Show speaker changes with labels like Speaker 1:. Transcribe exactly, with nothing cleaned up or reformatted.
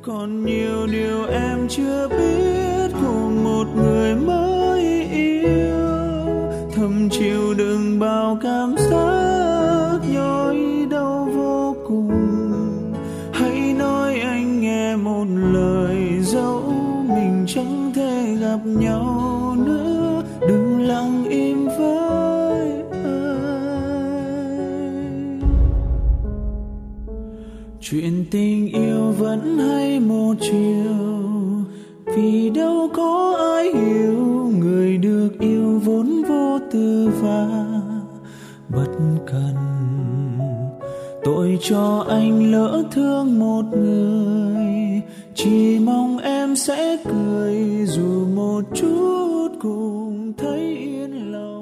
Speaker 1: còn nhiều điều em chưa biết của một người mới yêu, thầm chịu đựng bao cảm giác nhói đau vô cùng. Hãy nói anh nghe một lời dẫu mình chẳng thể gặp nhau nữa, đừng lặng im với anh. Chuyện tình yêu vẫn hay một chiều, vì đâu có ai hiểu người được yêu vốn vô tư và bất cần. Tội cho anh lỡ thương một người, chỉ mong em sẽ cười dù một chút cũng thấy yên lòng.